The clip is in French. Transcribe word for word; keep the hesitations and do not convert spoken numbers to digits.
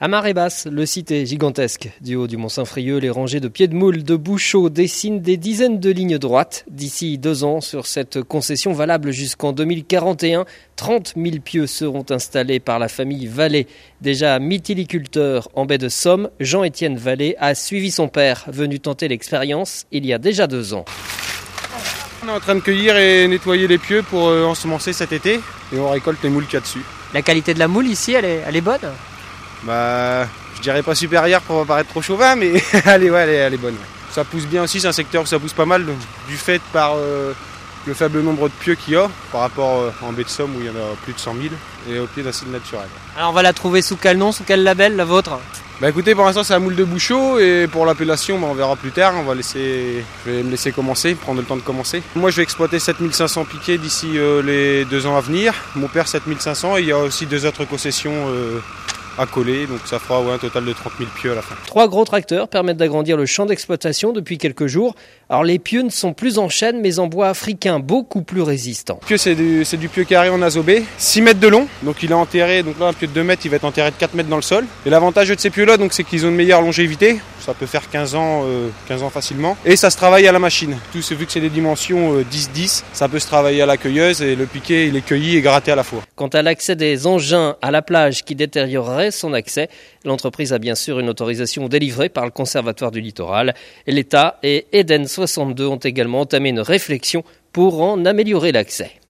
À marée basse, le site est gigantesque. Du haut du Mont-Saint-Frieux, les rangées de pieds de moule de Bouchot dessinent des dizaines de lignes droites. D'ici deux ans, sur cette concession valable jusqu'en deux mille quarante et un, trente mille pieux seront installés par la famille Vallée. Déjà mythiliculteur en baie de Somme, Jean-Étienne Vallée a suivi son père, venu tenter l'expérience il y a déjà deux ans. On est en train de cueillir et nettoyer les pieux pour euh, ensemencer cet été et on récolte les moules qu'il y a dessus. La qualité de la moule ici, elle est, elle est bonne ? Bah, je dirais pas supérieure pour pas paraître trop chauvin, mais elle, est, ouais, elle, est, elle est bonne. Ouais. Ça pousse bien aussi, c'est un secteur où ça pousse pas mal, du fait par euh, le faible nombre de pieux qu'il y a, par rapport euh, en baie de Somme où il y en a plus de cent mille, et au pied d'acide naturel. Alors on va la trouver sous quel nom, sous quel label, la vôtre ? Bah écoutez, pour l'instant c'est la moule de Bouchot, et pour l'appellation, bah, on verra plus tard, on va laisser, je vais me laisser commencer, prendre le temps de commencer. Moi je vais exploiter sept mille cinq cents piquets d'ici euh, les deux ans à venir, mon père sept mille cinq cents, et il y a aussi deux autres concessions euh, à coller, donc ça fera ouais, un total de trente mille pieux à la fin. Trois gros tracteurs permettent d'agrandir le champ d'exploitation depuis quelques jours. Alors les pieux ne sont plus en chêne mais en bois africain, beaucoup plus résistant. Le pieu c'est du, c'est du pieu carré en azobé, six mètres de long, donc il est enterré, donc là un pieu de deux mètres il va être enterré de quatre mètres dans le sol. Et l'avantage de ces pieux là donc, c'est qu'ils ont une meilleure longévité, ça peut faire quinze ans, euh, quinze ans facilement. Et ça se travaille à la machine, tout c'est vu que c'est des dimensions euh, dix dix, ça peut se travailler à la cueilleuse et le piquet il est cueilli et gratté à la fois. Quant à l'accès des engins à la plage qui détériorerait son accès, l'entreprise a bien sûr une autorisation délivrée par le Conservatoire du Littoral. Et l'État et Eden soixante-deux ont également entamé une réflexion pour en améliorer l'accès.